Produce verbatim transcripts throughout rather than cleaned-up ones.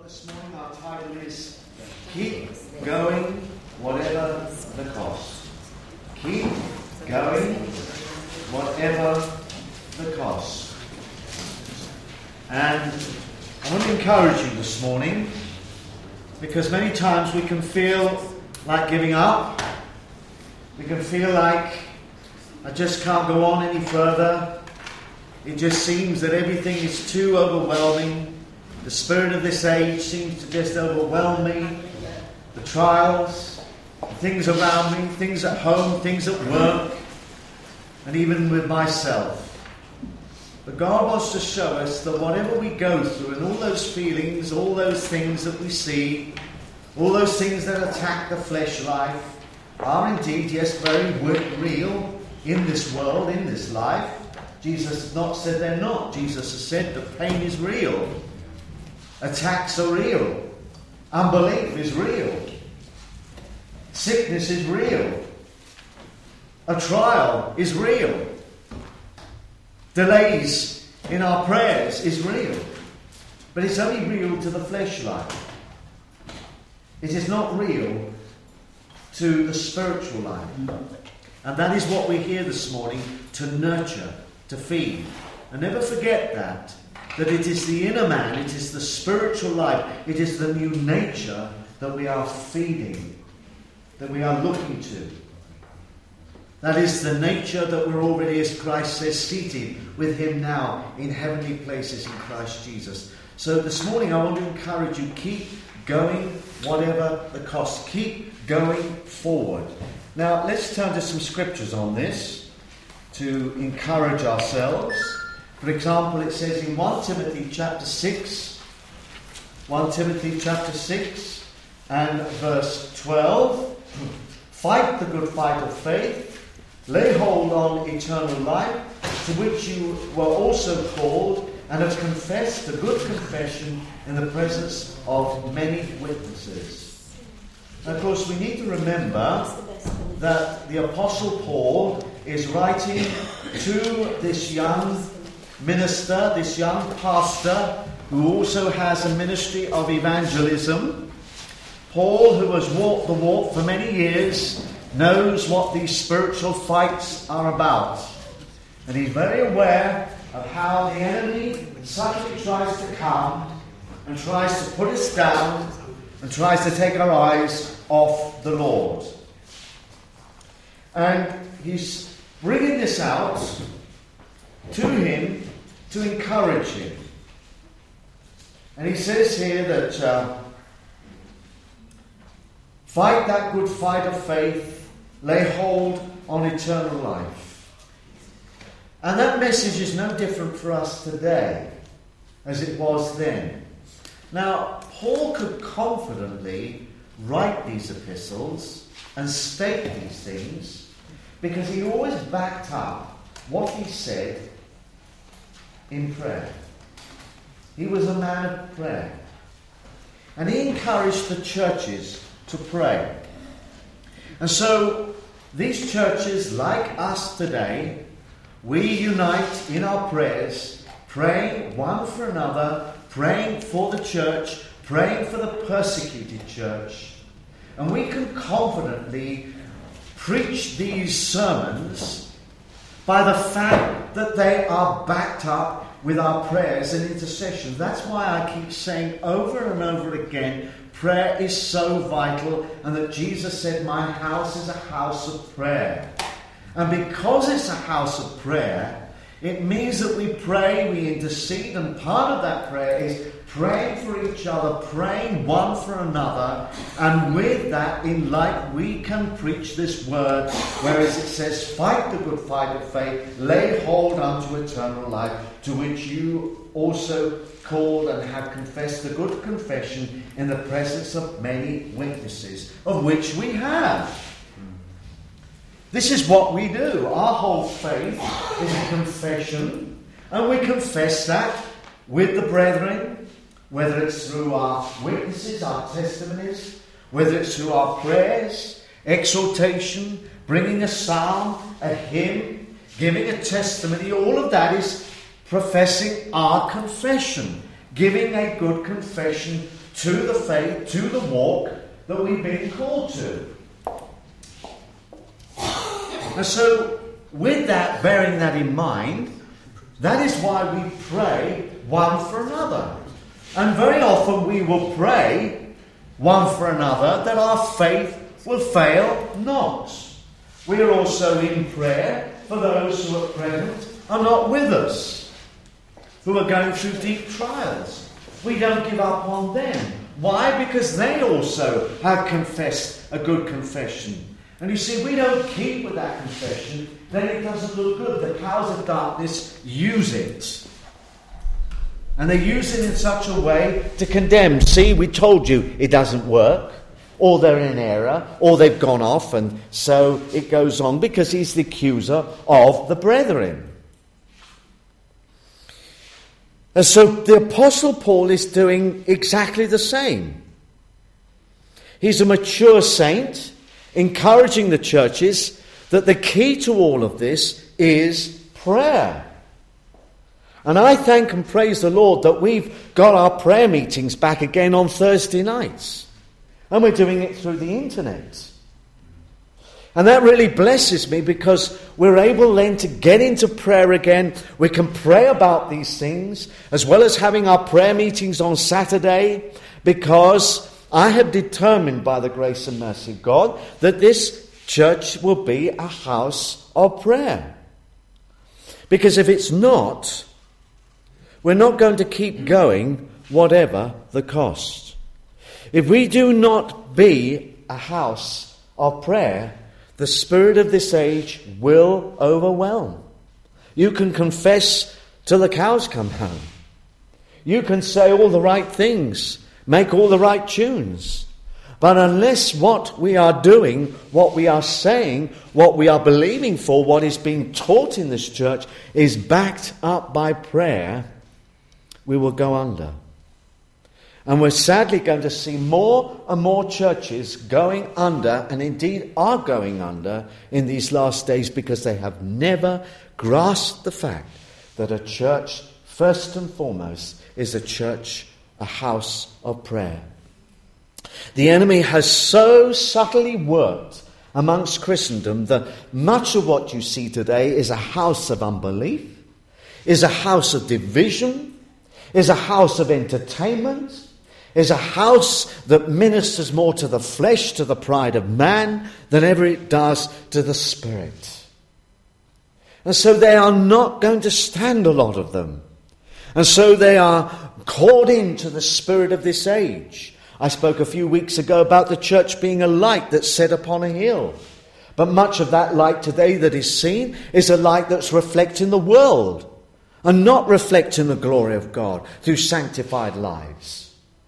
This morning our title is Keep Going Whatever the Cost. Keep going whatever the cost. And I want to encourage you this morning, because many times we can feel like giving up. We can feel like I just can't go on any further. It just seems that everything is too overwhelming. The spirit of this age seems to just overwhelm me. The trials, the things around me, things at home, things at work, and even with myself. But God wants to show us that whatever we go through, and all those feelings, all those things that we see, all those things that attack the flesh life, are indeed, yes, very real in this world, in this life. Jesus has not said they're not. Jesus has said the pain is real. Attacks are real. Unbelief is real. Sickness is real. A trial is real. Delays in our prayers is real. But it's only real to the flesh life. It is not real to the spiritual life. And that is what we're here this morning to nurture, to feed. And never forget that. That it is the inner man, it is the spiritual life, it is the new nature that we are feeding, that we are looking to. That is the nature that we're already, as Christ says, seated with him now in heavenly places in Christ Jesus. So this morning I want to encourage you, keep going whatever the cost. Keep going forward. Now let's turn to some scriptures on this to encourage ourselves. For example, it says in First Timothy chapter six, First Timothy chapter six and verse twelve, fight the good fight of faith, lay hold on eternal life, to which you were also called, and have confessed the good confession in the presence of many witnesses. And of course, we need to remember that the Apostle Paul is writing to this young minister, this young pastor, who also has a ministry of evangelism. Paul, who has walked the walk for many years, knows what these spiritual fights are about. And he's very aware of how the enemy subtly tries to come and tries to put us down and tries to take our eyes off the Lord. And he's bringing this out to him to encourage him. And he says here that uh, fight that good fight of faith, lay hold on eternal life. And that message is no different for us today as it was then. Now, Paul could confidently write these epistles and state these things because he always backed up what he said in prayer. He was a man of prayer. And he encouraged the churches to pray. And so these churches, like us today, we unite in our prayers, praying one for another, praying for the church, praying for the persecuted church. And we can confidently preach these sermons by the fact that they are backed up with our prayers and intercession. That's why I keep saying over and over again, prayer is so vital, and that Jesus said, my house is a house of prayer. And because it's a house of prayer, it means that we pray, we intercede, and part of that prayer is praying for each other, praying one for another, and with that in light we can preach this word, whereas it says, fight the good fight of faith, lay hold unto eternal life, to which you also called and have confessed the good confession in the presence of many witnesses, of which we have. This is what we do. Our whole faith is a confession, and we confess that with the brethren, whether it's through our witnesses, our testimonies, whether it's through our prayers, exhortation, bringing a psalm, a hymn, giving a testimony. All of that is professing our confession, giving a good confession to the faith, to the walk that we've been called to. And so, with that, bearing that in mind, that is why we pray one for another. And very often we will pray one for another that our faith will fail not. We are also in prayer for those who at present are not with us, who are going through deep trials. We don't give up on them. Why? Because they also have confessed a good confession. And you see, we don't keep with that confession, then it doesn't look good. The powers of darkness use it. And they use it in such a way to condemn. See, we told you it doesn't work. Or they're in error. Or they've gone off. And so it goes on because he's the accuser of the brethren. And so the Apostle Paul is doing exactly the same. He's a mature saint, encouraging the churches that the key to all of this is prayer. And I thank and praise the Lord that we've got our prayer meetings back again on Thursday nights. And we're doing it through the internet. And that really blesses me because we're able then to get into prayer again. We can pray about these things as well as having our prayer meetings on Saturday, because I have determined by the grace and mercy of God that this church will be a house of prayer. Because if it's not, we're not going to keep going whatever the cost. If we do not be a house of prayer, the spirit of this age will overwhelm. You can confess till the cows come home. You can say all the right things, make all the right tunes. But unless what we are doing, what we are saying, what we are believing for, what is being taught in this church is backed up by prayer, we will go under. And we're sadly going to see more and more churches going under, and indeed are going under in these last days, because they have never grasped the fact that a church, first and foremost, is a church, a house of prayer. The enemy has so subtly worked amongst Christendom that much of what you see today is a house of unbelief, is a house of division, is a house of entertainment, is a house that ministers more to the flesh, to the pride of man, than ever it does to the spirit. And so they are not going to stand, a lot of them. And so they are called into the spirit of this age. I spoke a few weeks ago about the church being a light that's set upon a hill. But much of that light today that is seen is a light that's reflecting the world and not reflecting the glory of God through sanctified lives.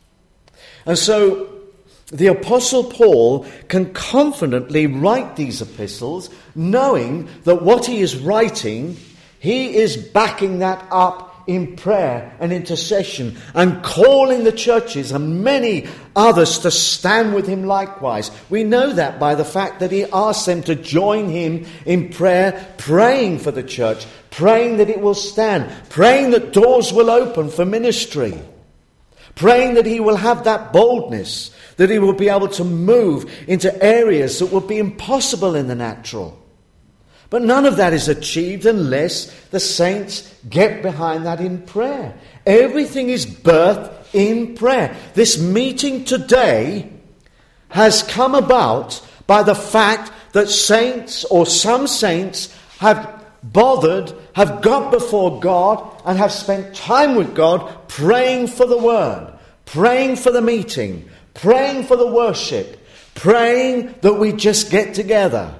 And so the Apostle Paul can confidently write these epistles, knowing that what he is writing, he is backing that up in prayer and intercession, and calling the churches and many others to stand with him likewise. We know that by the fact that he asks them to join him in prayer, praying for the church, praying that it will stand, praying that doors will open for ministry, praying that he will have that boldness, that he will be able to move into areas that would be impossible in the natural. But none of that is achieved unless the saints get behind that in prayer. Everything is birthed in prayer. This meeting today has come about by the fact that saints, or some saints, have bothered, have got before God and have spent time with God praying for the word, praying for the meeting, praying for the worship, praying that we just get together.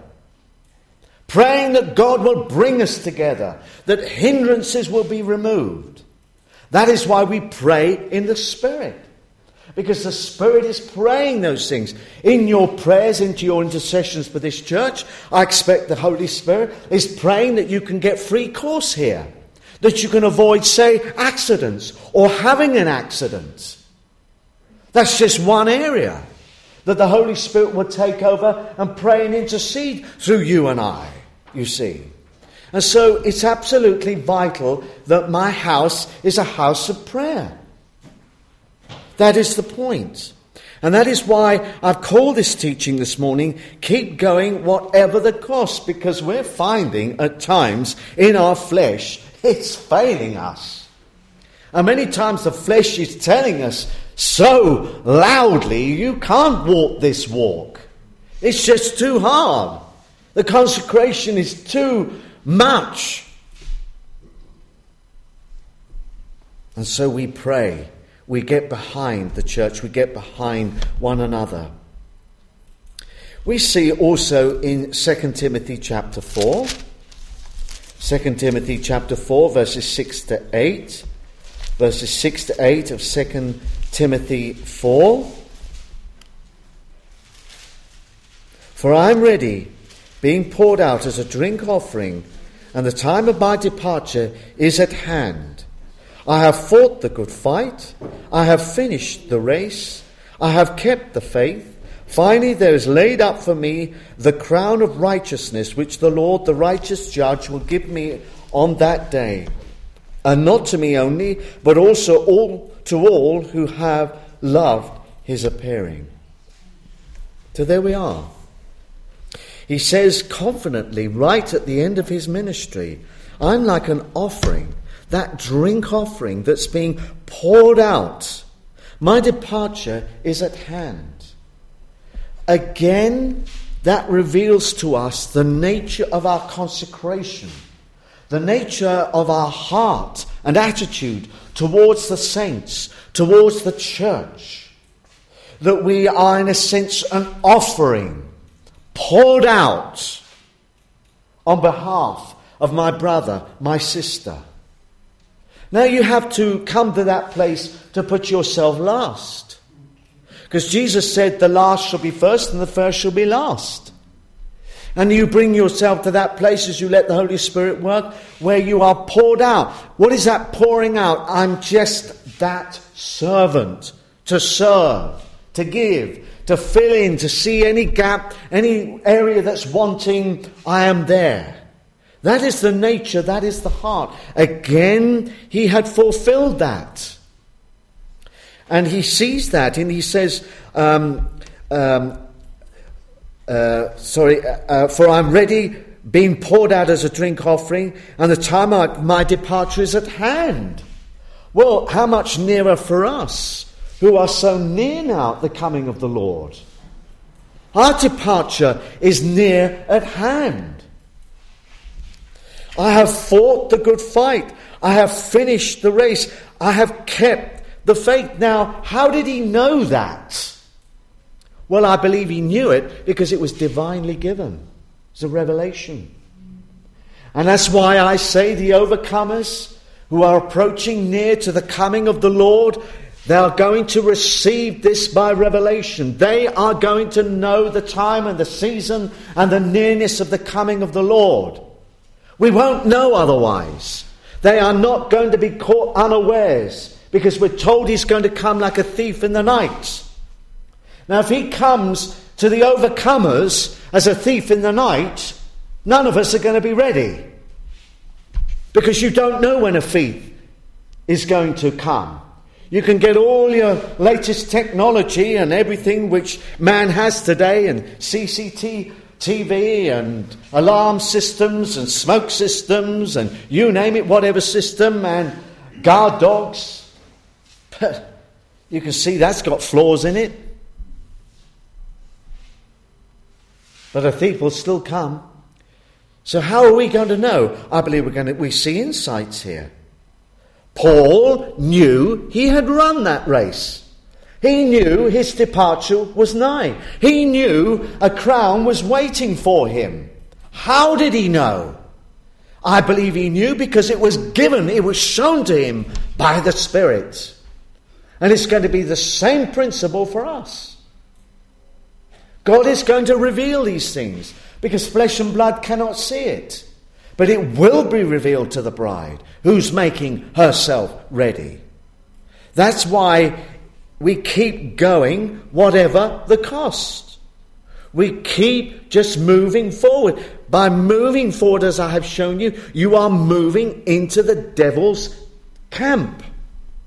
Praying that God will bring us together, that hindrances will be removed. That is why we pray in the Spirit. Because the Spirit is praying those things. In your prayers, into your intercessions for this church, I expect the Holy Spirit is praying that you can get free course here. That you can avoid, say, accidents or having an accident. That's just one area that the Holy Spirit will take over and pray and intercede through you and I. You see. And so it's absolutely vital that my house is a house of prayer. That is the point. And that is why I've called this teaching this morning, Keep Going Whatever the Cost, because we're finding at times in our flesh, it's failing us. And many times the flesh is telling us so loudly, you can't walk this walk. It's just too hard. The consecration is too much. And so we pray. We get behind the church. We get behind one another. We see also in Second Timothy chapter four. Second Timothy chapter four, verses six to eight. Verses six to eight of Second Timothy four. For I am ready, being poured out as a drink offering, and the time of my departure is at hand. I have fought the good fight. I have finished the race. I have kept the faith. Finally, there is laid up for me the crown of righteousness, which the Lord, the righteous judge, will give me on that day. And not to me only, but also all to all who have loved his appearing. So there we are. He says confidently, right at the end of his ministry, I'm like an offering, that drink offering that's being poured out. My departure is at hand. Again, that reveals to us the nature of our consecration, the nature of our heart and attitude towards the saints, towards the church. That we are, in a sense, an offering poured out on behalf of my brother, my sister. Now you have to come to that place to put yourself last. Because Jesus said the last shall be first and the first shall be last. And you bring yourself to that place as you let the Holy Spirit work, where you are poured out. What is that pouring out? I'm just that servant to serve, to give, to fill in, to see any gap, any area that's wanting, I am there. That is the nature, that is the heart. Again, he had fulfilled that. And he sees that, and he says, um, um, uh, sorry, uh, for I'm ready, being poured out as a drink offering, and the time of my departure is at hand. Well, how much nearer for us, who are so near now the coming of the Lord? Our departure is near at hand. I have fought the good fight. I have finished the race. I have kept the faith. Now, how did he know that? Well, I believe he knew it because it was divinely given. It's a revelation. And that's why I say the overcomers who are approaching near to the coming of the Lord, they are going to receive this by revelation. They are going to know the time and the season and the nearness of the coming of the Lord. We won't know otherwise. They are not going to be caught unawares because we're told he's going to come like a thief in the night. Now, if he comes to the overcomers as a thief in the night, none of us are going to be ready. Because you don't know when a thief is going to come. You can get all your latest technology and everything which man has today, and C C T V and alarm systems and smoke systems and you name it, whatever system, and guard dogs. But you can see that's got flaws in it. But a thief will still come. So how are we going to know? I believe we're going to, we see insights here. Paul knew he had run that race. He knew his departure was nigh. He knew a crown was waiting for him. How did he know? I believe he knew because it was given, it was shown to him by the Spirit. And it's going to be the same principle for us. God is going to reveal these things because flesh and blood cannot see it. But it will be revealed to the bride who's making herself ready. That's why we keep going whatever the cost. We keep just moving forward. By moving forward, as I have shown you, you are moving into the devil's camp.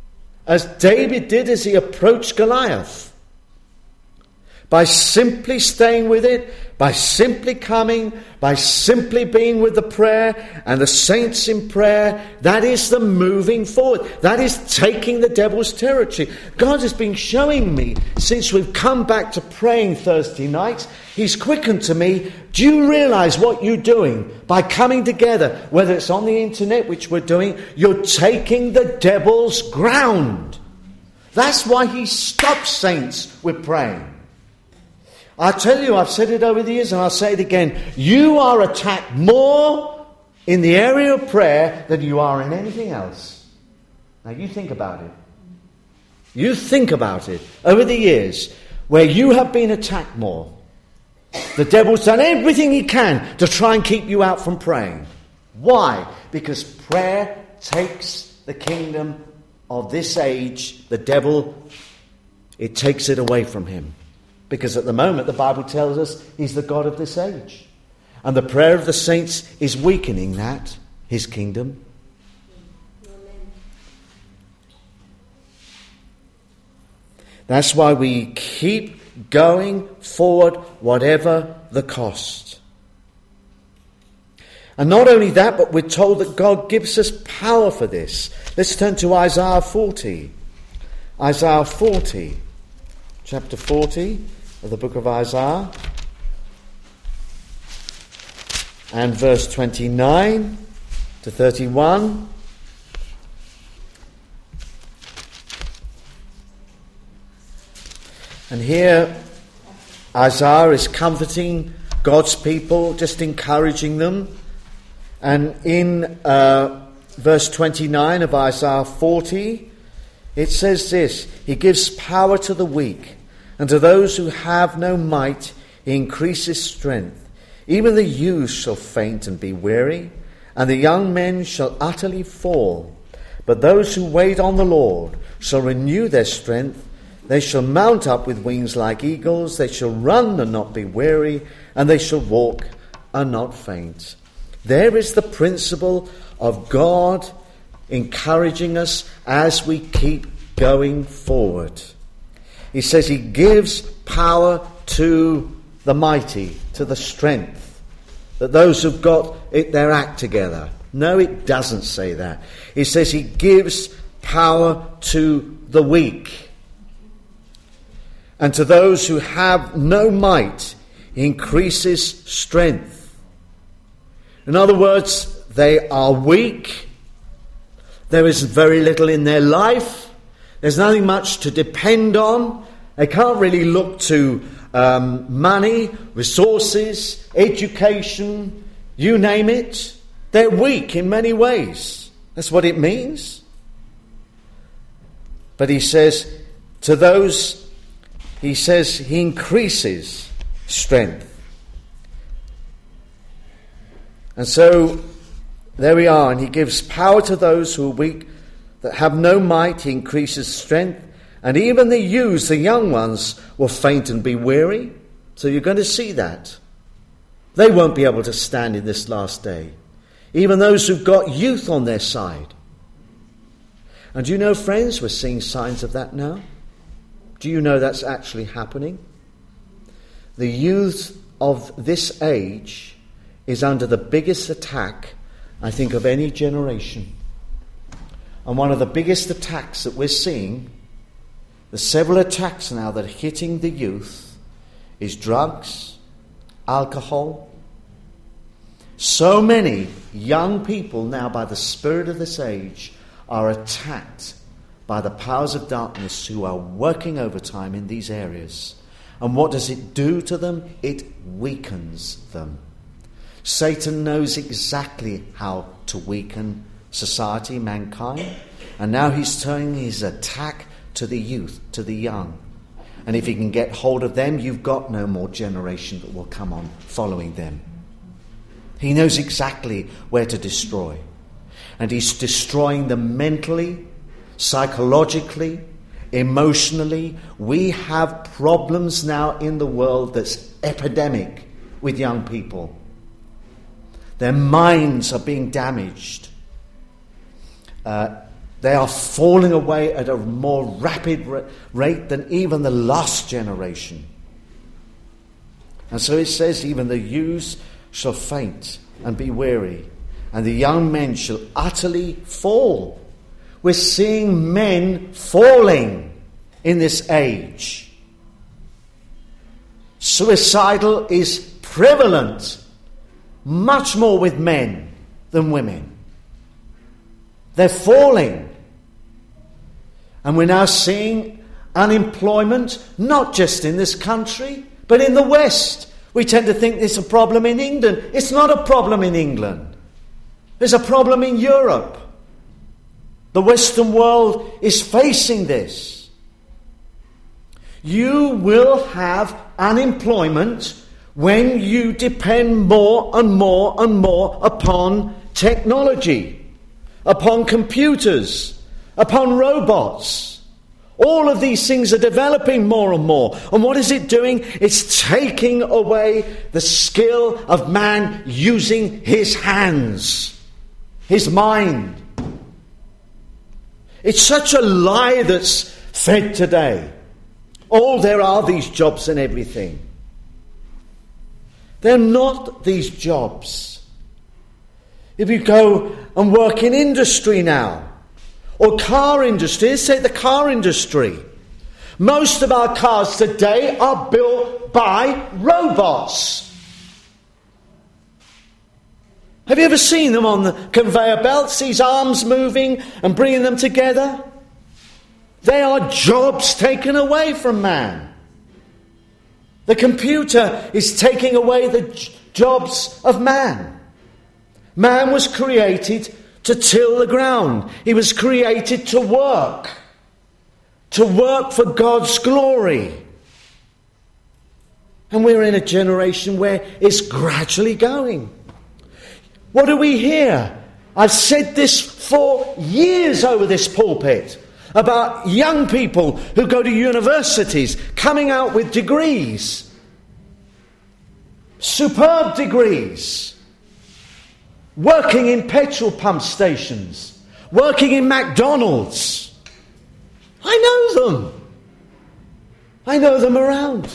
as David did as he approached Goliath. By simply staying with it, by simply coming, by simply being with the prayer and the saints in prayer, that is the moving forward. That is taking the devil's territory. God has been showing me, since we've come back to praying Thursday nights, he's quickened to me, do you realise what you're doing by coming together, whether it's on the internet, which we're doing, you're taking the devil's ground. That's why he stops saints with praying. I tell you, I've said it over the years and I'll say it again. You are attacked more in the area of prayer than you are in anything else. Now you think about it. You think about it. Over the years, where you have been attacked more, the devil's done everything he can to try and keep you out from praying. Why? Because prayer takes the kingdom of this age, the devil, it takes it away from him. Because at the moment, the Bible tells us he's the God of this age. And the prayer of the saints is weakening that, his kingdom. That's why we keep going forward, whatever the cost. And not only that, but we're told that God gives us power for this. Let's turn to Isaiah forty. Isaiah forty, chapter forty. Of the book of Isaiah, and verse twenty-nine to thirty-one. And here Isaiah is comforting God's people, just encouraging them. And in uh, verse twenty-nine of Isaiah forty, it says this: he gives power to the weak, and to those who have no might, he increases strength. Even the youths shall faint and be weary, and the young men shall utterly fall. But those who wait on the Lord shall renew their strength. They shall mount up with wings like eagles. They shall run and not be weary, and they shall walk and not faint. There is the principle of God encouraging us as we keep going forward. He says he gives power to the mighty, to the strength, that those who've got it, their act together. No, it doesn't say that. He says he gives power to the weak. And to those who have no might, he increases strength. In other words, they are weak. There is very little in their life. There's nothing much to depend on. They can't really look to um, money, resources, education, you name it. They're weak in many ways. That's what it means. But he says, to those, he says he increases strength. And so, there we are. And he gives power to those who are weak, that have no might. He increases strength. And even the youths, the young ones, will faint and be weary. So you're going to see that. They won't be able to stand in this last day. Even those who've got youth on their side. And do you know, friends, we're seeing signs of that now? Do you know that's actually happening? The youth of this age is under the biggest attack, I think, of any generation. And one of the biggest attacks that we're seeing, the several attacks now that are hitting the youth, is drugs, alcohol. So many young people now, by the spirit of this age, are attacked by the powers of darkness who are working overtime in these areas. And what does it do to them? It weakens them. Satan knows exactly how to weaken society, mankind, and now he's turning his attack to the youth, to the young. And if he can get hold of them, you've got no more generation that will come on following them. He knows exactly where to destroy. And he's destroying them mentally, psychologically, emotionally. We have problems now in the world that's epidemic with young people. Their minds are being damaged. Uh, They are falling away at a more rapid rate than even the last generation. And so it says, even the youths shall faint and be weary, and the young men shall utterly fall. We're seeing men falling in this age. Suicidal is prevalent, much more with men than women. They're falling. And we're now seeing unemployment, not just in this country, but in the West. We tend to think it's a problem in England. It's not a problem in England. There's a problem in Europe. The Western world is facing this. You will have unemployment when you depend more and more and more upon technology, upon computers, upon robots. All of these things are developing more and more. And what is it doing? It's taking away the skill of man using his hands, his mind. It's such a lie that's fed today. Oh, there are these jobs and everything. They're not these jobs. If you go and work in industry now, or car industry, let's say the car industry. Most of our cars today are built by robots. Have you ever seen them on the conveyor belts, these arms moving and bringing them together? They are jobs taken away from man. The computer is taking away the j- jobs of man. Man was created to till the ground. He was created to work. To work for God's glory. And we're in a generation where it's gradually going. What do we hear? I've said this for years over this pulpit about young people who go to universities coming out with degrees. Superb degrees. Working in petrol pump stations. Working in McDonald's. I know them. I know them around.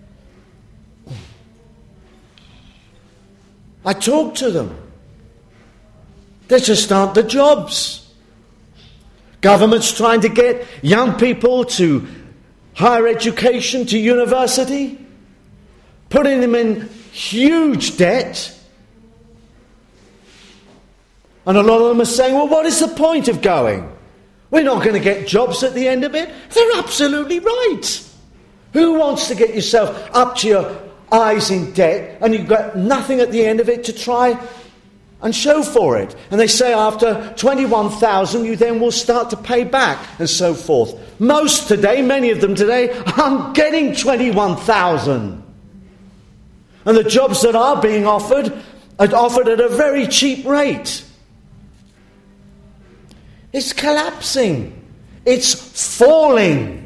I talk to them. There just aren't the jobs. Government's trying to get young people to higher education, to university, putting them in huge debt. And a lot of them are saying, well, what is the point of going? We're not going to get jobs at the end of it. They're absolutely right. Who wants to get yourself up to your eyes in debt and you've got nothing at the end of it to try and show for it? And they say after twenty-one thousand you then will start to pay back and so forth. Most today, many of them today, aren't getting twenty-one thousand. And the jobs that are being offered are offered at a very cheap rate. It's collapsing. It's falling.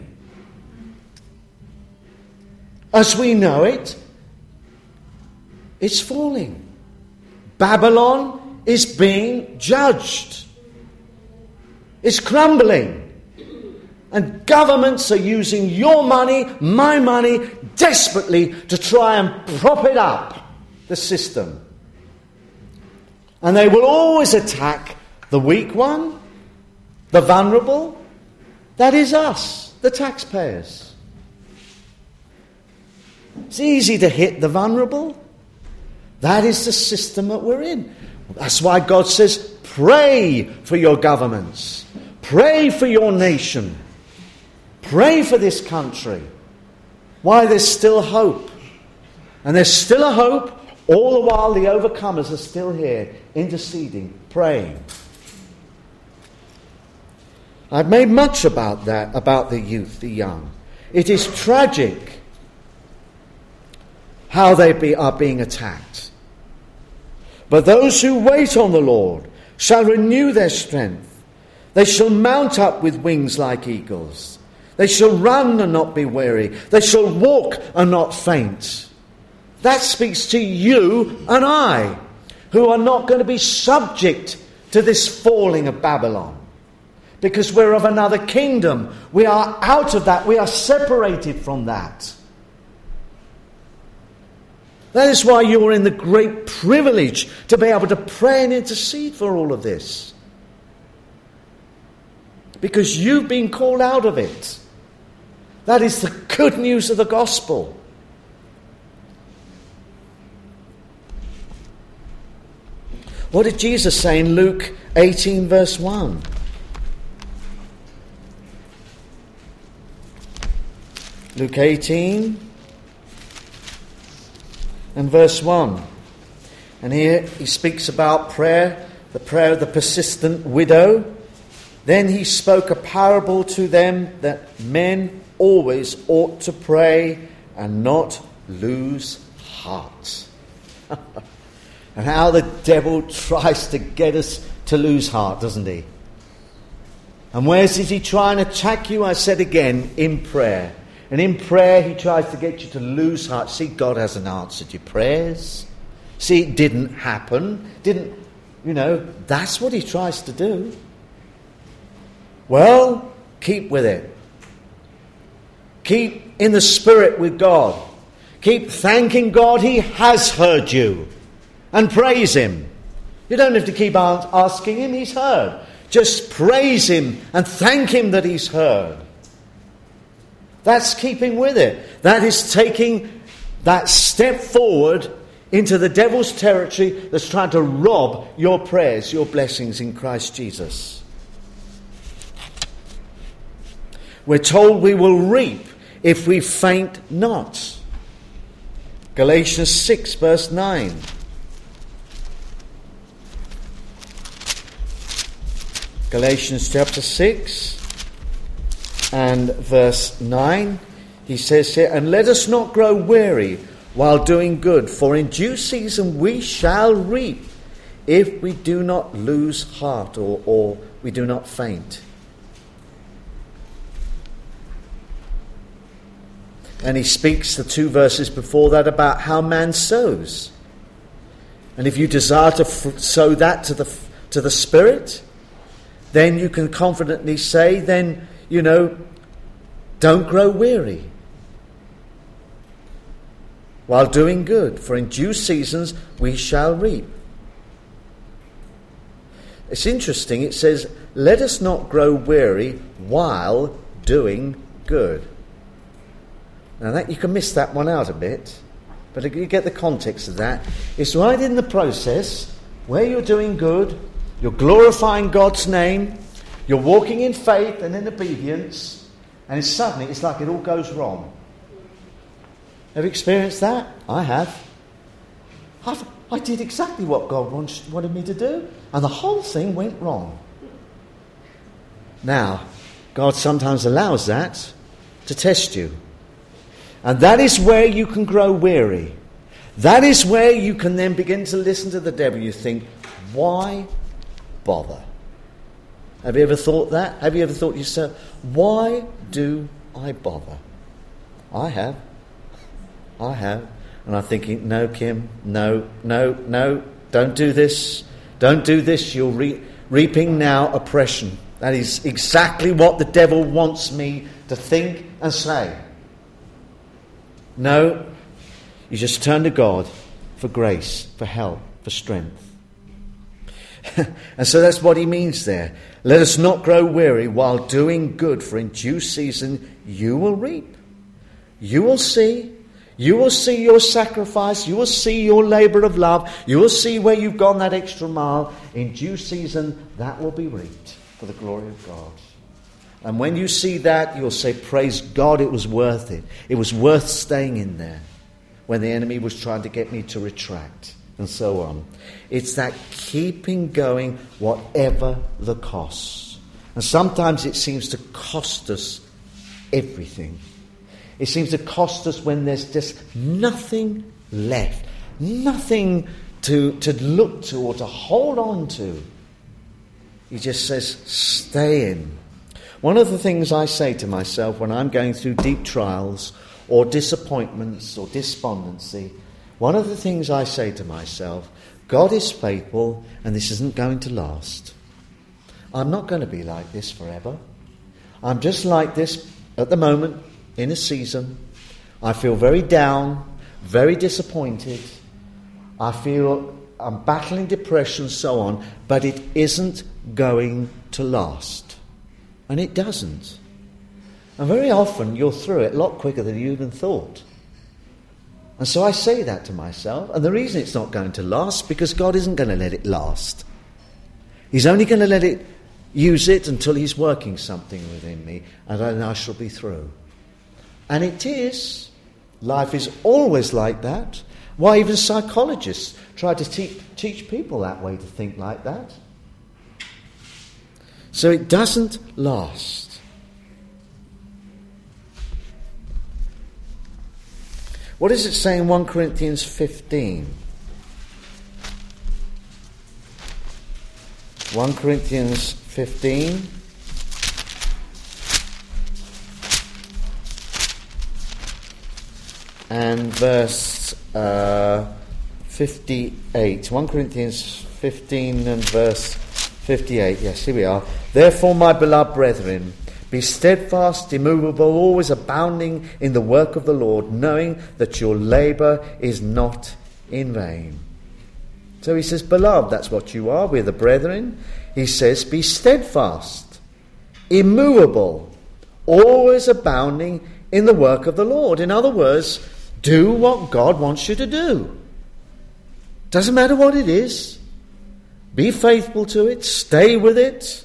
As we know it, it's falling. Babylon is being judged. It's crumbling. And governments are using your money, my money, desperately to try and prop it up, the system. And they will always attack the weak one, the vulnerable. That is us, the taxpayers. It's easy to hit the vulnerable. That is the system that we're in. That's why God says, pray for your governments. Pray for your nation. Pray for this country. Why? There's still hope. And there's still a hope. All the while the overcomers are still here, interceding, praying. I've made much about that, about the youth, the young. It is tragic how they be, are being attacked. But those who wait on the Lord shall renew their strength. They shall mount up with wings like eagles. They shall run and not be weary. They shall walk and not faint. That speaks to you and I, who are not going to be subject to this falling of Babylon. because we're of another kingdom. We are out of that. We are separated from that. That is why you're in the great privilege to be able to pray and intercede for all of this. Because you've been called out of it. That is the good news of the gospel. What did Jesus say in Luke eighteen verse one? Luke eighteen and verse one. And here he speaks about prayer, the prayer of the persistent widow. Then he spoke a parable to them that men always ought to pray and not lose heart. And how the devil tries to get us to lose heart, doesn't he? And where is he trying to attack you? I said again, in prayer. And in prayer he tries to get you to lose heart. See, God hasn't answered your prayers. See, it didn't happen. Didn't, you know, that's what he tries to do. Well, keep with it. Keep in the spirit with God. Keep thanking God he has heard you. And praise him. You don't have to keep asking him, he's heard. Just praise him and thank him that he's heard. That's keeping with it. That is taking that step forward into the devil's territory that's trying to rob your prayers, your blessings in Christ Jesus. We're told we will reap if we faint not. Galatians six verse nine. Galatians chapter six and verse nine, he says here, and let us not grow weary while doing good, for in due season we shall reap if we do not lose heart or, or we do not faint. And he speaks the two verses before that about how man sows. And if you desire to f- sow that to the to the Spirit, then you can confidently say, then, you know, don't grow weary while doing good, for in due seasons we shall reap. It's interesting, it says, let us not grow weary while doing good. Now that you can miss that one out a bit, but you get the context of that. It's right in the process where you're doing good, you're glorifying God's name, you're walking in faith and in obedience, and it's suddenly it's like it all goes wrong. Have you experienced that? I have. I've, I did exactly what God wants, wanted me to do, and the whole thing went wrong. Now, God sometimes allows that to test you. And that is where you can grow weary. That is where you can then begin to listen to the devil. You think, why bother? Have you ever thought that? Have you ever thought to yourself, why do I bother? I have. I have. And I'm thinking, no, Kim, no, no, no, don't do this. Don't do this. You're re- reaping now oppression. That is exactly what the devil wants me to think and say. No, you just turn to God for grace, for help, for strength. And so that's what he means there. Let us not grow weary while doing good, for in due season you will reap. You will see. You will see your sacrifice. You will see your labour of love. You will see where you've gone that extra mile. In due season that will be reaped for the glory of God. And when you see that, you'll say, praise God, it was worth it. It was worth staying in there when the enemy was trying to get me to retract, and so on. It's that keeping going whatever the cost. And sometimes it seems to cost us everything. It seems to cost us when there's just nothing left, nothing to, to look to or to hold on to. He just says, stay in. One of the things I say to myself when I'm going through deep trials or disappointments or despondency, one of the things I say to myself, God is faithful and this isn't going to last. I'm not going to be like this forever. I'm just like this at the moment, in a season. I feel very down, very disappointed. I feel I'm battling depression and so on, but it isn't going to last. And it doesn't. And very often you're through it a lot quicker than you even thought. And so I say that to myself. And the reason it's not going to last, because God isn't going to let it last. He's only going to let it use it until he's working something within me, and then I shall be through. And it is. Life is always like that. Why, even psychologists try to te- teach people that way, to think like that. So it doesn't last. What does it say in First Corinthians fifteen? First Corinthians fifteen. And verse uh, fifty-eight. First Corinthians fifteen and verse fifty-eight. Yes, here we are. Therefore, my beloved brethren, be steadfast, immovable, always abounding in the work of the Lord, knowing that your labour is not in vain. So he says, beloved, that's what you are. We're the brethren. He says, be steadfast, immovable, always abounding in the work of the Lord. In other words, do what God wants you to do. Doesn't matter what it is. Be faithful to it. Stay with it.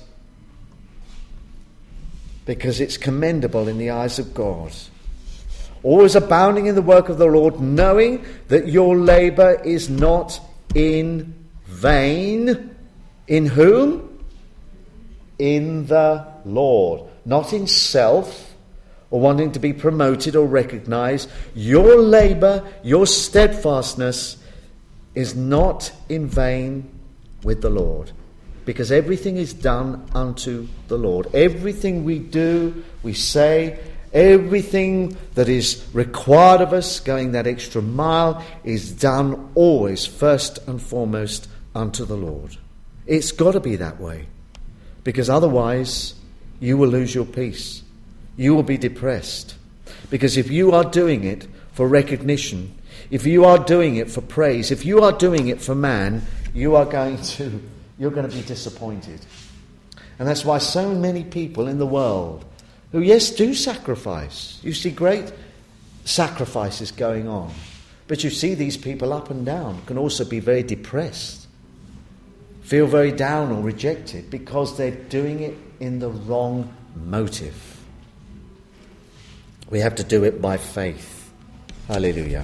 Because it's commendable in the eyes of God. Always abounding in the work of the Lord, knowing that your labour is not in vain. In whom? In the Lord. Not in self, or wanting to be promoted or recognised. Your labour, your steadfastness is not in vain with the Lord. Because everything is done unto the Lord. Everything we do, we say, everything that is required of us, going that extra mile, is done always first and foremost unto the Lord. It's got to be that way. Because otherwise, you will lose your peace. You will be depressed. Because if you are doing it for recognition, if you are doing it for praise, if you are doing it for man, you are going to, you're going to be disappointed. And that's why so many people in the world who, yes, do sacrifice. You see great sacrifices going on. But you see these people up and down can also be very depressed, feel very down or rejected because they're doing it in the wrong motive. We have to do it by faith. Hallelujah.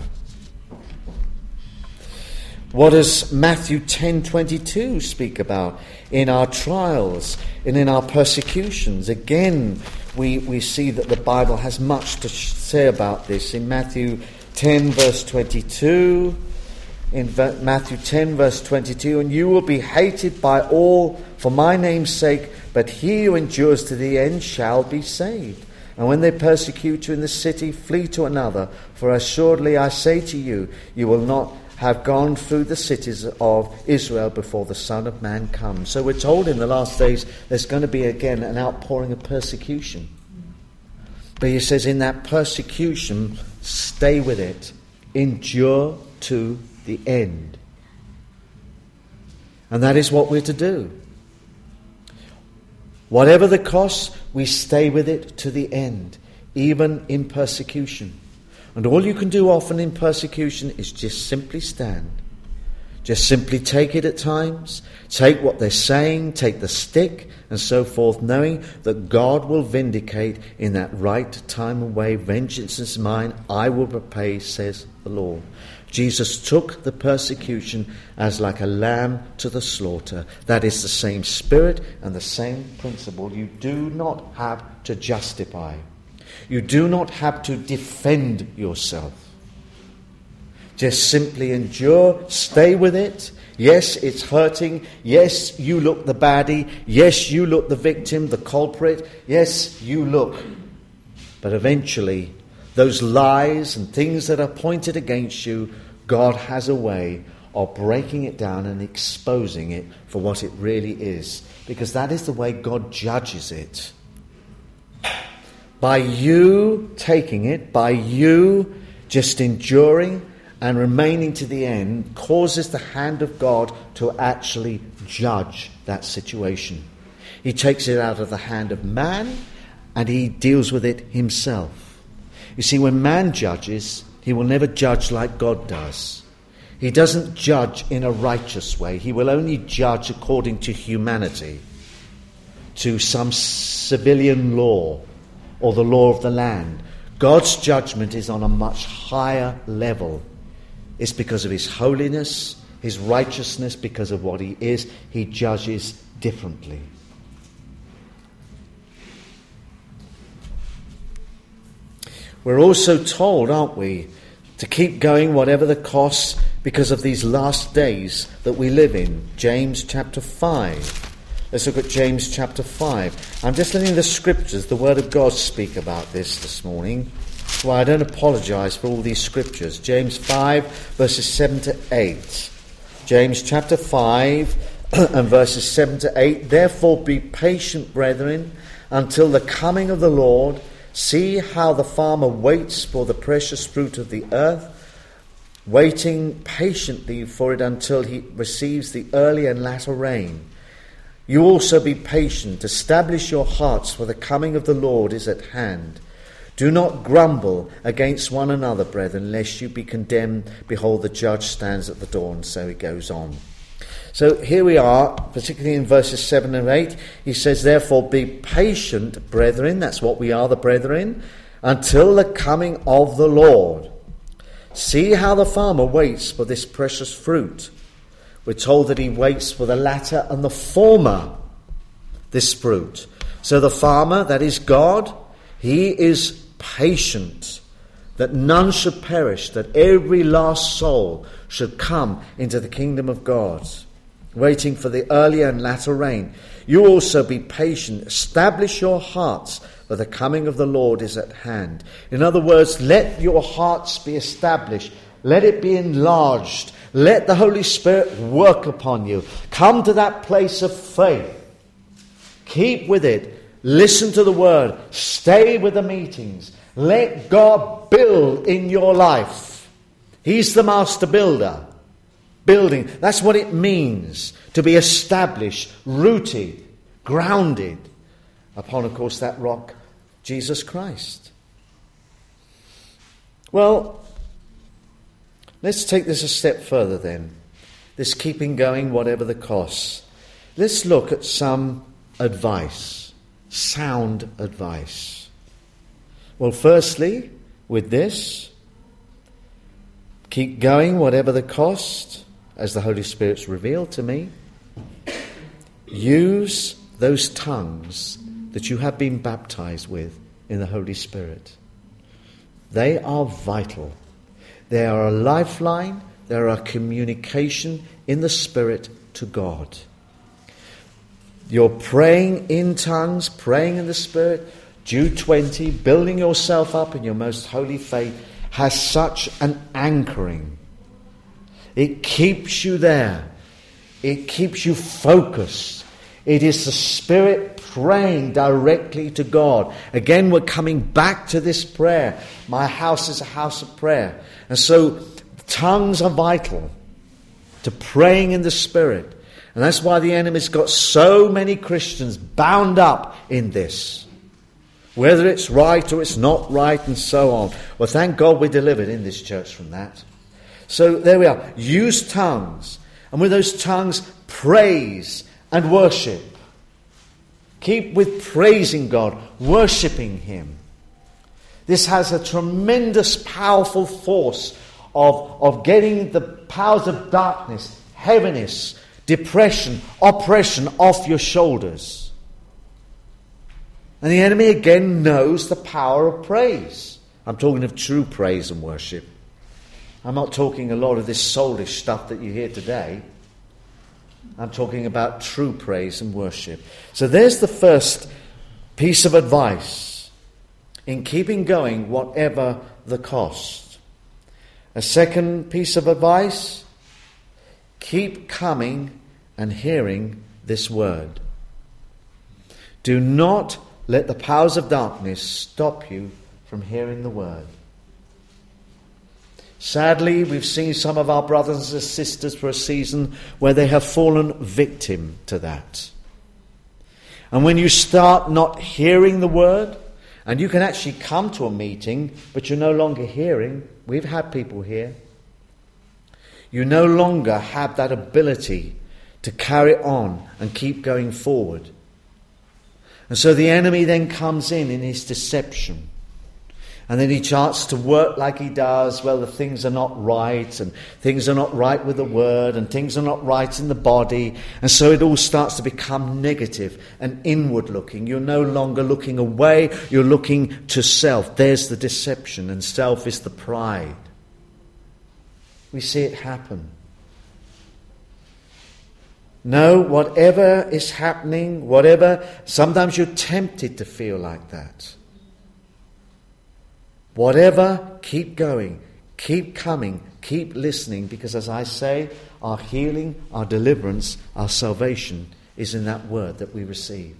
What does Matthew ten twenty-two speak about? In our trials and in our persecutions. Again, we, we see that the Bible has much to say about this. In Matthew ten verse twenty-two, in Matthew ten verse twenty-two, and you will be hated by all for my name's sake, but he who endures to the end shall be saved. And when they persecute you in the city, flee to another. For assuredly I say to you, you will not have gone through the cities of Israel before the Son of Man comes. So we're told in the last days there's going to be again an outpouring of persecution. But he says in that persecution, stay with it. Endure to the end. And that is what we're to do. Whatever the cost, we stay with it to the end, even in persecution. And all you can do often in persecution is just simply stand. Just simply take it at times, take what they're saying, take the stick and so forth, knowing that God will vindicate in that right time and way. Vengeance is mine, I will repay, says the Lord. Jesus took the persecution as like a lamb to the slaughter. That is the same spirit and the same principle. You do not have to justify. You do not have to defend yourself. Just simply endure, stay with it. Yes, it's hurting. Yes, you look the baddie. Yes, you look the victim, the culprit. Yes, you look. But eventually, those lies and things that are pointed against you, God has a way of breaking it down and exposing it for what it really is. Because that is the way God judges it. By you taking it, by you just enduring and remaining to the end, causes the hand of God to actually judge that situation. He takes it out of the hand of man and he deals with it himself. You see, when man judges, he will never judge like God does. He doesn't judge in a righteous way. He will only judge according to humanity, to some civilian law or the law of the land. God's judgment is on a much higher level. It's because of his holiness, his righteousness, because of what he is. He judges differently. We're also told, aren't we, to keep going whatever the cost because of these last days that we live in. James chapter five. Let's look at James chapter five. I'm just letting the scriptures, the word of God, speak about this this morning. That's why I don't apologise for all these scriptures. James five, verses seven to eight. James chapter five and verses seven to eight. Therefore be patient, brethren, until the coming of the Lord. See how the farmer waits for the precious fruit of the earth, waiting patiently for it until he receives the early and latter rain. You also be patient, establish your hearts, for the coming of the Lord is at hand. Do not grumble against one another, brethren, lest you be condemned. Behold, the judge stands at the door. And so he goes on. So here we are, particularly in verses seven and eight. He says, therefore be patient, brethren. That's what we are, the brethren, until the coming of the Lord. See how the farmer waits for this precious fruit. We're told that he waits for the latter and the former, this fruit. So the farmer, that is God, he is patient, that none should perish, that every last soul should come into the kingdom of God, waiting for the earlier and latter rain. You also be patient, establish your hearts, for the coming of the Lord is at hand. In other words, let your hearts be established, let it be enlarged, let the Holy Spirit work upon you. Come to that place of faith, keep with it. Listen to the word. Stay with the meetings. Let God build in your life. He's the master builder. Building. That's what it means to be established, rooted, grounded upon, of course, that rock, Jesus Christ. Well, let's take this a step further then. This keeping going, whatever the cost. Let's look at some advice. Sound advice. Well, firstly, with this, keep going whatever the cost, as the Holy Spirit's revealed to me. Use those tongues that you have been baptized with in the Holy Spirit. They are vital. They are a lifeline. They are a communication in the Spirit to God. You're praying in tongues, praying in the Spirit. Jude twenty, building yourself up in your most holy faith, has such an anchoring. It keeps you there. It keeps you focused. It is the Spirit praying directly to God. Again, we're coming back to this prayer. My house is a house of prayer. And so tongues are vital to praying in the Spirit. And that's why the enemy's got so many Christians bound up in this. Whether it's right or it's not right and so on. Well, thank God we're delivered in this church from that. So there we are. Use tongues. And with those tongues, praise and worship. Keep with praising God, worshipping Him. This has a tremendous, powerful force of, of getting the powers of darkness, heaviness, depression, oppression off your shoulders. And the enemy again knows the power of praise. I'm talking of true praise and worship. I'm not talking a lot of this soulish stuff that you hear today. I'm talking about true praise and worship. So there's the first piece of advice in keeping going whatever the cost. A second piece of advice keep coming and hearing this word. Do not let the powers of darkness stop you from hearing the word. Sadly, we've seen some of our brothers and sisters for a season where they have fallen victim to that. And when you start not hearing the word, and you can actually come to a meeting, but you're no longer hearing, we've had people here, you no longer have that ability to carry on and keep going forward. And so the enemy then comes in in his deception. And then he starts to work like he does. Well, the things are not right, and things are not right with the word, and things are not right in the body. And so it all starts to become negative and inward looking. You're no longer looking away, you're looking to self. There's the deception, and self is the pride. We see it happen. No, whatever is happening, whatever, sometimes you're tempted to feel like that. Whatever, keep going, keep coming, keep listening, because as I say, our healing, our deliverance, our salvation is in that word that we receive.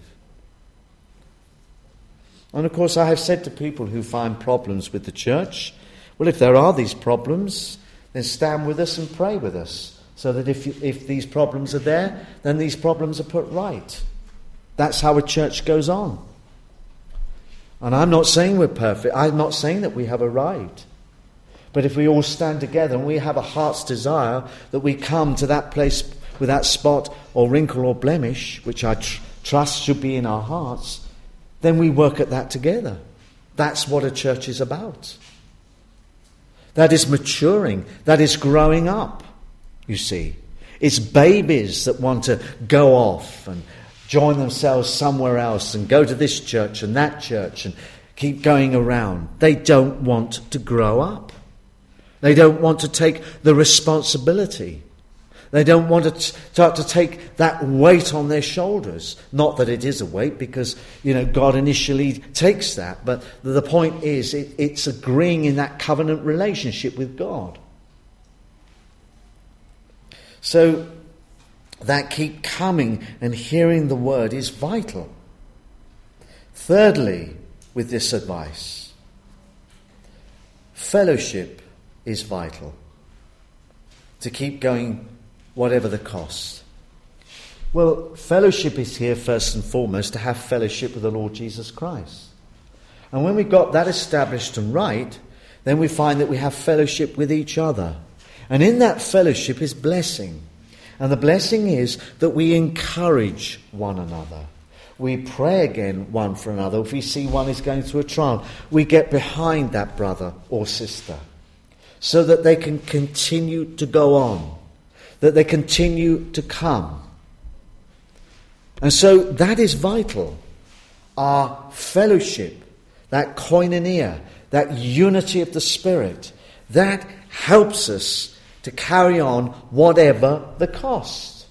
And of course, I have said to people who find problems with the church, well, if there are these problems, then stand with us and pray with us, so that if you, if these problems are there, then these problems are put right. That's how a church goes on. And I'm not saying we're perfect. I'm not saying that we have arrived. But if we all stand together and we have a heart's desire that we come to that place without spot or wrinkle or blemish, which I tr- trust should be in our hearts, then we work at that together. That's what a church is about. That is maturing. That is growing up, you see. It's babies that want to go off and join themselves somewhere else and go to this church and that church and keep going around. They don't want to grow up. They don't want to take the responsibility. They don't want to start to take that weight on their shoulders. Not that it is a weight, because, you know, God initially takes that. But the point is, it, it's agreeing in that covenant relationship with God. So that keep coming and hearing the word is vital. Thirdly, with this advice, fellowship is vital. To keep going whatever the cost. Well, fellowship is here first and foremost to have fellowship with the Lord Jesus Christ. And when we've got that established and right, then we find that we have fellowship with each other. And in that fellowship is blessing. And the blessing is that we encourage one another. We pray again one for another. If we see one is going through a trial, we get behind that brother or sister so that they can continue to go on, that they continue to come. And so that is vital. Our fellowship, that koinonia, that unity of the Spirit, that helps us to carry on whatever the cost.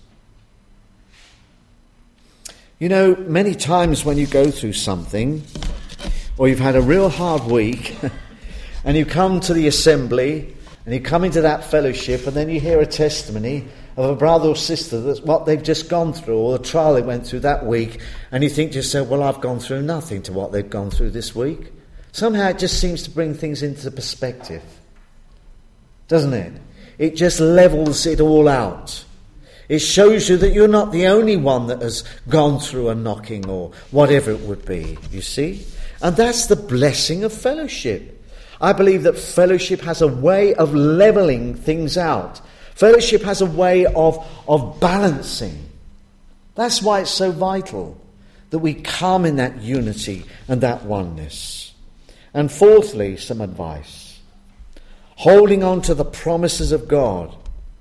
You know, many times when you go through something, or you've had a real hard week, and you come to the assembly, and you come into that fellowship, and then you hear a testimony of a brother or sister that's what they've just gone through, or the trial they went through that week, and you think to yourself, well, I've gone through nothing to what they've gone through this week. Somehow it just seems to bring things into perspective, doesn't it? It just levels it all out. It shows you that you're not the only one that has gone through a knocking or whatever it would be, you see? And that's the blessing of fellowship. I believe that fellowship has a way of leveling things out. Fellowship has a way of, of balancing. That's why it's so vital that we come in that unity and that oneness. And fourthly, some advice. Holding on to the promises of God,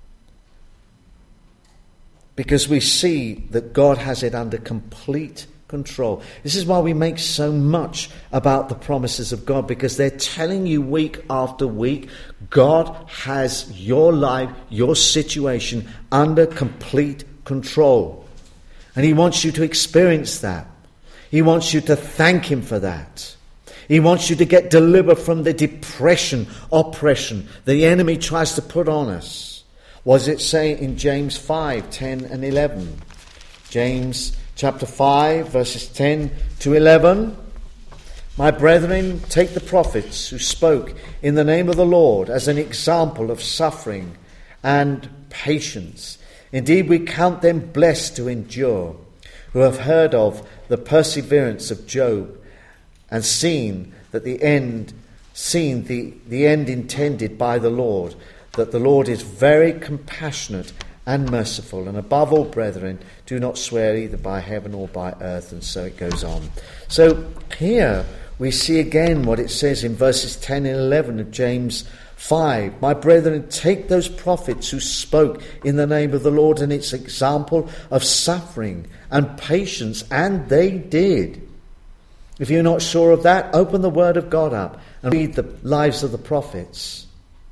because we see that God has it under complete control. This is why we make so much about the promises of God, because they're telling you week after week, God has your life, your situation under complete control. And he wants you to experience that. He wants you to thank him for that. He wants you to get delivered from the depression, oppression the enemy tries to put on us. What does it say in James five, ten and eleven? James chapter five, verses ten to eleven. My brethren, take the prophets who spoke in the name of the Lord as an example of suffering and patience. Indeed, we count them blessed to endure, who have heard of the perseverance of Job and seen that the end, seen the, the end intended by the Lord, that the Lord is very compassionate and merciful. And above all, brethren, do not swear either by heaven or by earth. And so it goes on. So here we see again what it says in verses ten and eleven of James five. My brethren, take those prophets who spoke in the name of the Lord and its example of suffering and patience, and they did. If you're not sure of that, open the Word of God up and read the lives of the prophets.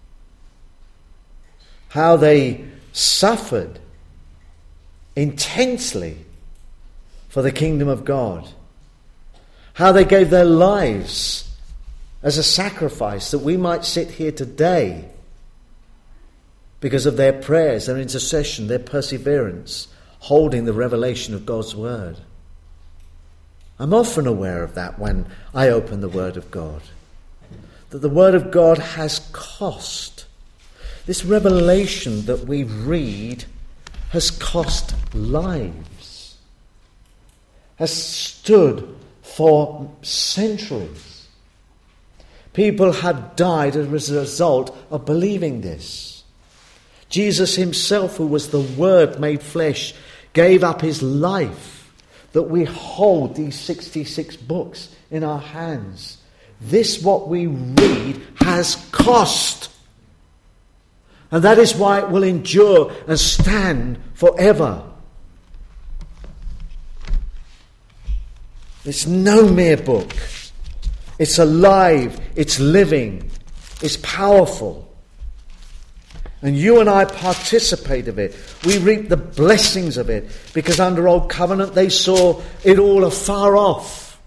How they suffered intensely for the kingdom of God. How they gave their lives as a sacrifice that we might sit here today because of their prayers, their intercession, their perseverance, holding the revelation of God's Word. I'm often aware of that when I open the Word of God, that the Word of God has cost. This revelation that we read has cost lives, has stood for centuries. People have died as a result of believing this. Jesus himself, who was the Word made flesh, gave up his life that we hold these sixty-six books in our hands. This, what we read, has cost. And that is why it will endure and stand forever. It's no mere book. It's alive, it's living, it's powerful. And you and I participate of it. We reap the blessings of it, because under Old Covenant they saw it all afar off,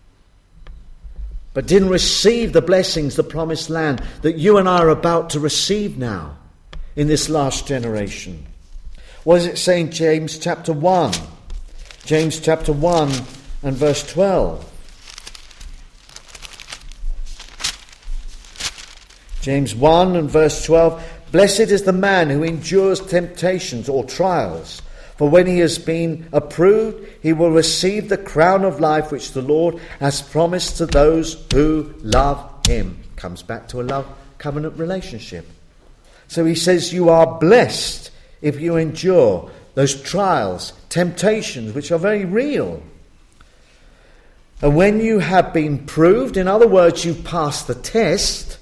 but didn't receive the blessings, the promised land that you and I are about to receive now in this last generation. What does it say in James chapter one? James chapter one and verse twelve. James one and verse twelve. Blessed is the man who endures temptations or trials, for when he has been approved, he will receive the crown of life which the Lord has promised to those who love him. Comes back to a love covenant relationship. So he says you are blessed if you endure those trials, temptations, which are very real. And when you have been proved, in other words, you've passed the test,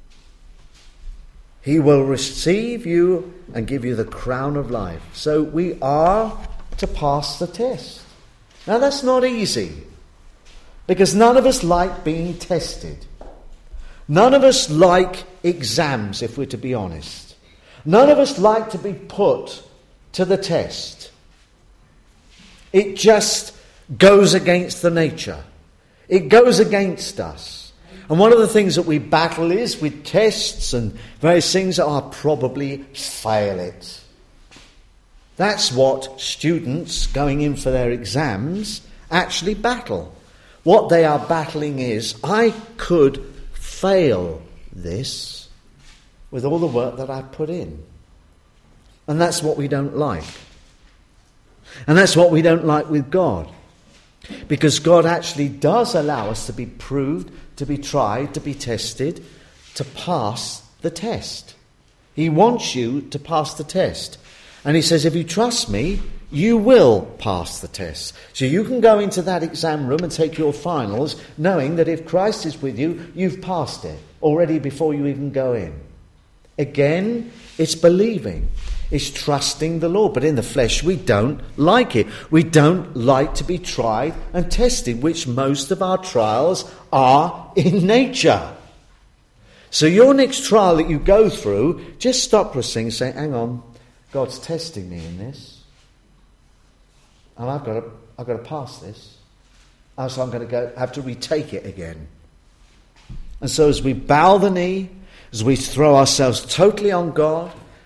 he will receive you and give you the crown of life. So we are to pass the test. Now that's not easy, because none of us like being tested. None of us like exams, if we're to be honest. None of us like to be put to the test. It just goes against the nature. It goes against us. And one of the things that we battle is with tests and various things are probably fail it. That's what students going in for their exams actually battle. What they are battling is, I could fail this with all the work that I've put in. And that's what we don't like. And that's what we don't like with God. Because God actually does allow us to be proved, to be tried, to be tested, to pass the test. He wants you to pass the test. And he says, if you trust me, you will pass the test. So you can go into that exam room and take your finals, knowing that if Christ is with you, you've passed it already before you even go in. Again, it's believing. Is trusting the Lord. But in the flesh we don't like it. We don't like to be tried and tested, which most of our trials are in nature. So your next trial that you go through, just stop for a second and say, hang on, God's testing me in this. And I've got to I've got to pass this. And so I'm going to go have to retake it again. And so as we bow the knee, as we throw ourselves totally on God,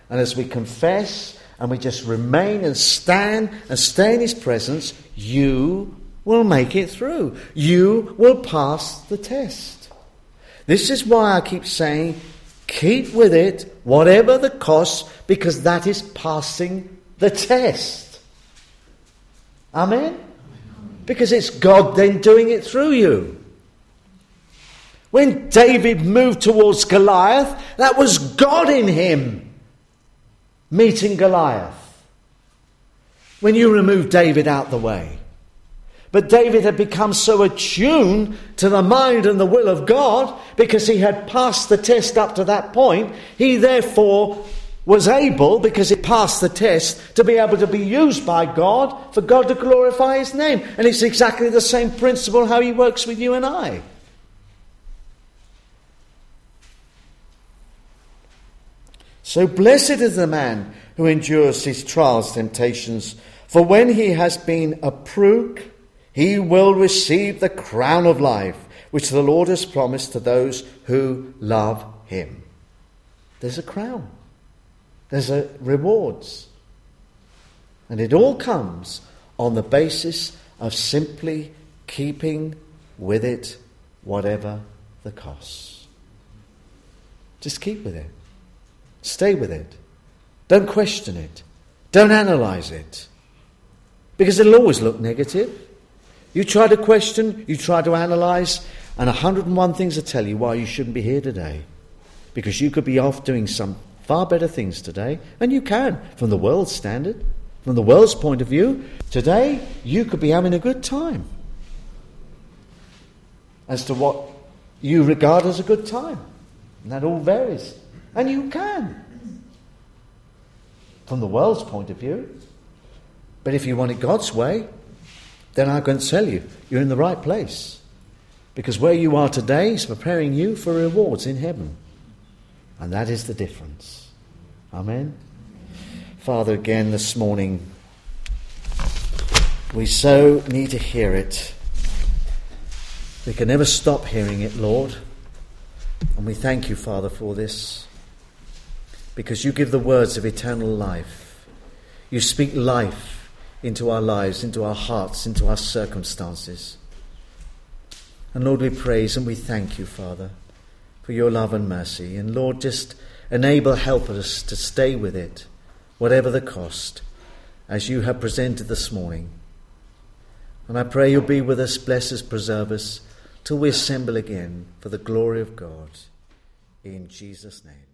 And as we confess and we just remain and stand and stay in his presence, you will make it through. You will pass the test. This is why I keep saying, keep with it, whatever the cost, because that is passing the test. Amen? Because it's God then doing it through you. When David moved towards Goliath, that was God in him meeting Goliath. When you remove David out the way. But David had become so attuned to the mind and the will of God, because he had passed the test up to that point, he therefore was able, because he passed the test, to be able to be used by God for God to glorify his name. And it's exactly the same principle how he works with you and I. So blessed is the man who endures his trials, temptations, for when he has been approved, he will receive the crown of life, which the Lord has promised to those who love him. There's a crown. There's a rewards. And it all comes on the basis of simply keeping with it, whatever the cost. Just keep with it. Stay with it. Don't question it. Don't analyze it. Because it'll always look negative. You try to question, you try to analyze, and a hundred and one things to tell you why you shouldn't be here today. Because you could be off doing some far better things today, and you can, from the world's standard, from the world's point of view. Today, you could be having a good time. As to what you regard as a good time. And that all varies. And you can. From the world's point of view. But if you want it God's way, then I'm going to tell you, you're in the right place. Because where you are today is preparing you for rewards in heaven. And that is the difference. Amen. Father, again this morning, we so need to hear it. We can never stop hearing it, Lord. And we thank you, Father, for this. Because you give the words of eternal life. You speak life into our lives, into our hearts, into our circumstances. And Lord, we praise and we thank you, Father, for your love and mercy. And Lord, just enable, help us to stay with it, whatever the cost, as you have presented this morning. And I pray you'll be with us, bless us, preserve us, till we assemble again for the glory of God. In Jesus' name.